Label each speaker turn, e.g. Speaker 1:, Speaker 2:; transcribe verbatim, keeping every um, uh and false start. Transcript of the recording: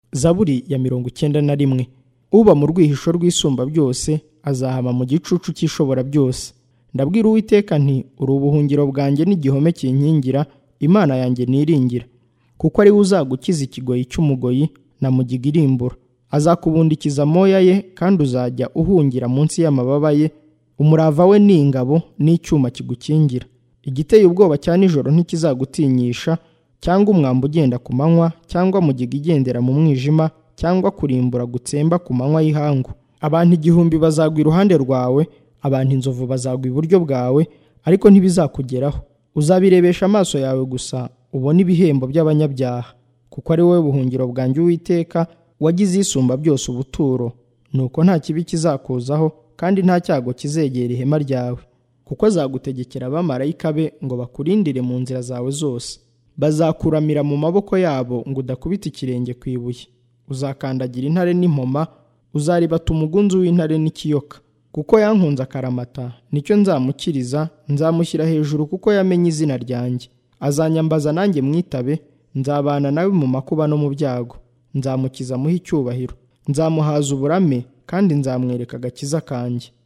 Speaker 1: Zaburi ya mirongo icyenda na rimwe. Uba mu rwihisho rw'isumba byose azahama mu gicucu cy'ishobora byose. Ndabwira Uwiteka nti, uri ubuhungiro bwanjye n'igihome kinkingira, Imana yanjye niringira. Kuko ari we uzagukiza ikigoyi cy'umugoyi na mugiga irimbura. Azakubundikiza amoya ye, kandi uzajya uhungira munsi y'amababa ye. Umurava we ni ingabo n'icyuma kigukingira. Igiteye ubwoba cya nijoro ntikizagutinyisha, cyangwa umwambi ugenda ku manywa, cyangwa mugiga igendera mu mwijima, cyangwa kurimbura gutsemba ku manywa y'ihangu. Abantu igihumbi bazagwa iruhande rwawe, abantu inzovu bazagwa iburyo bwawe, ariko ntibizakugeraho. Uzabirebesha amaso yawe gusa, ubone ibihembo by'abanyabyaha. Kuko ari wowe buhungiro bwanjye Uwiteka, wagize isumba byose ubuturo. Nuko nta kibi kizakuzaho, kandi nta cyago kizegera ihema ryawe. Kuko azagutegekera abamarayika be ngo bakurindire mu nzira zawe zose. Bazakuramira mu maboko yabo ngo udakubita ikirenge ku ibuye. Uzakandagira intare n'impoma, uzaribata umugunzu w'intare n'ikiyoka. Kuko yankunze akaramata, nicyo nzamukiriza, nzamushyira hejuru kuko yamenye izina ryanjye. Azanyambaza nanjye mwitabe, nzabana nawe mu makuba no mu byago. Nzamukiza muhe icyubahiro. Nzamuhaza uburame, kandi nzamwereka agakiza kanjye.